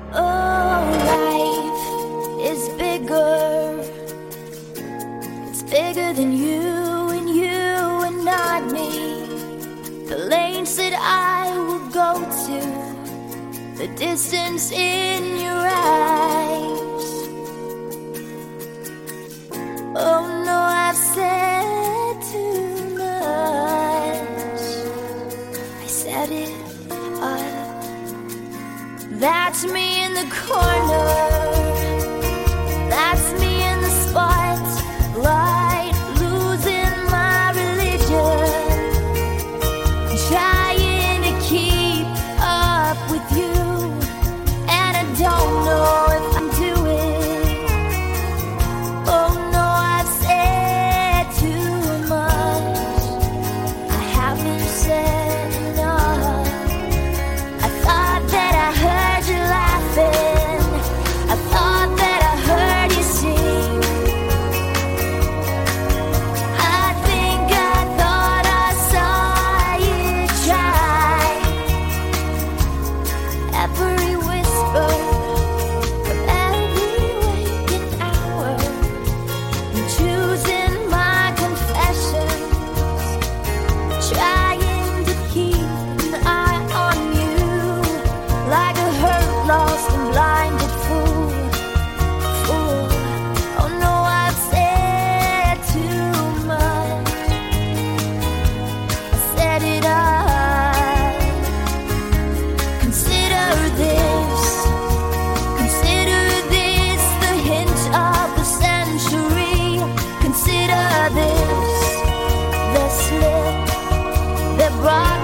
Oh, life is bigger. It's bigger than you and not me. The lanes that I will go to, the distance in your eyes. Oh no, I've said too much. I said it all. That's me in the corner. That's me in the spotlight, losing my religion, trying to keep up with you, and I don't know if I'm doing. Oh no, I've said too much. I haven't said enough. I thought that I heard you laughing. I thought that I heard you sing. I think I thought I saw you try. Every whisper of every waking hour, I'm choosing my confessions, trying to keep an eye on you, like a hurt, lost and blinded fool. Oh no, I've said too much. I said it all. Consider this the hint of the century. Consider this the slip that brought